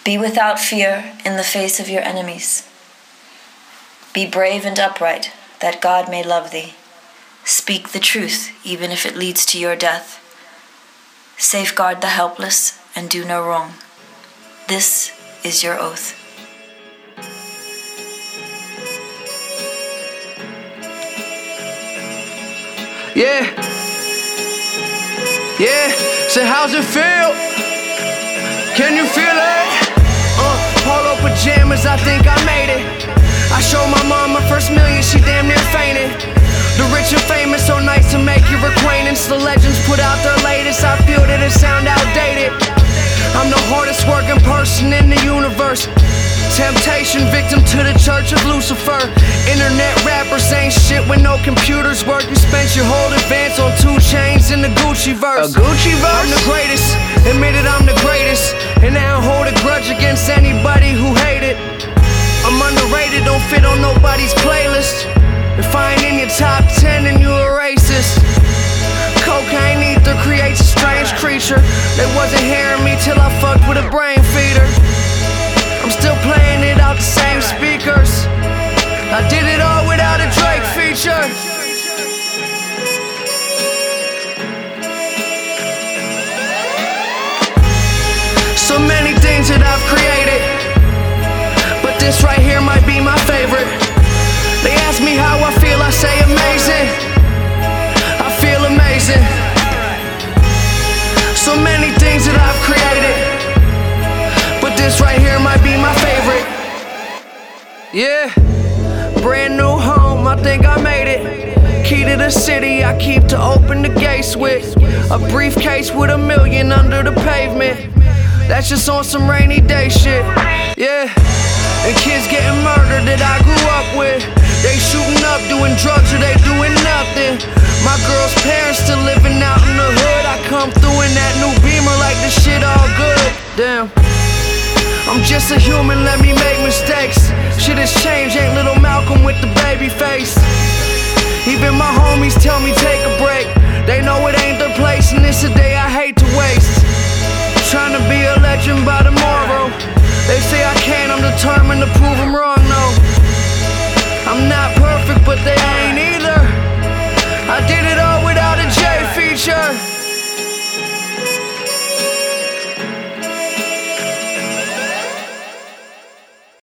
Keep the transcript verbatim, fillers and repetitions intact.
Be without fear in the face of your enemies. Be brave and upright, that God may love thee. Speak the truth, even if it leads to your death. Safeguard the helpless and do no wrong. This is your oath. Yeah, yeah, so how's it feel? Can you feel it? Uh, polo pajamas, I think I made it. I showed my mom my first million, she damn near fainted. The rich and famous, so nice to make your acquaintance. The legends put out their latest, I feel that it sound outdated. I'm the hardest working person in the universe. Temptation, victim to the church of Lucifer. Internet rappers ain't shit when no computers work. You spent your whole advance on two chains in the Gucci verse. A Gucci verse? I'm the greatest, admitted I'm the greatest. And I don't hold a grudge against anybody who hate it. I'm underrated, don't fit on nobody's playlist. If I ain't in your top ten, then you a racist. Cocaine ether creates a strange creature. They wasn't hearing me till I fucked with a brain feeder. I'm still playing it out the same speakers. I did it all without a Drake feature. So many things that I've created, but this right here might be my favorite. They ask me how I feel, I say amazing. I feel amazing. So many things that I've created, but this right here might be my favorite. Yeah, brand new home, I think I made it. Key to the city, I keep to open the gates with. A briefcase with a million under the pavement. That's just on some rainy day shit. Yeah, and kids getting murdered that I grew up with. They shooting up, doing drugs, or they doing nothing. My girl's parents still living out in the hood. I come through in that new Beamer like this shit all good. Damn, I'm just a human, let me make mistakes. Shit has changed, ain't little Malcolm with the baby face. Even my homies tell me take a break. They know it ain't their place, and it's a day I hate to waste. Trying to be a legend by tomorrow. They say I can't, I'm determined to prove them wrong, no. I'm not perfect, but they ain't either. I did it all without a J feature.